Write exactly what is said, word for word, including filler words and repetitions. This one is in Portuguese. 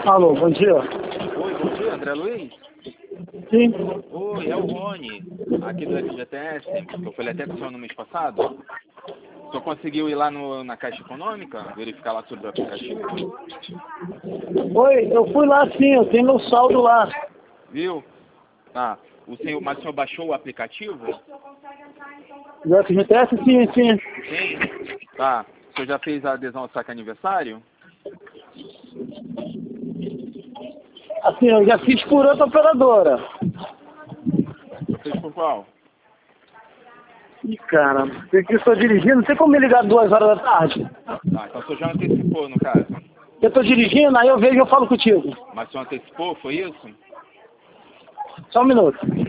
Alô, bom dia. Oi, bom dia, André Luiz? Sim. Oi, é o Rony, aqui do F G T S, que eu falei até com o senhor no mês passado. O senhor conseguiu ir lá no, na Caixa Econômica, verificar lá sobre o aplicativo? Oi, eu fui lá sim, eu tenho meu saldo lá. Viu? Ah, o senhor, mas o senhor baixou o aplicativo? Do F G T S? Sim, sim. Sim. Tá. O senhor já fez a adesão ao saque aniversário? Assim, eu já fiz por outra operadora. Você fez por qual? Ih, cara, eu que estou dirigindo, não tem como me ligar duas horas da tarde? Tá, então o senhor já antecipou, no caso. Eu estou dirigindo, aí eu vejo e eu falo contigo. Mas o senhor antecipou, foi isso? Só um minuto.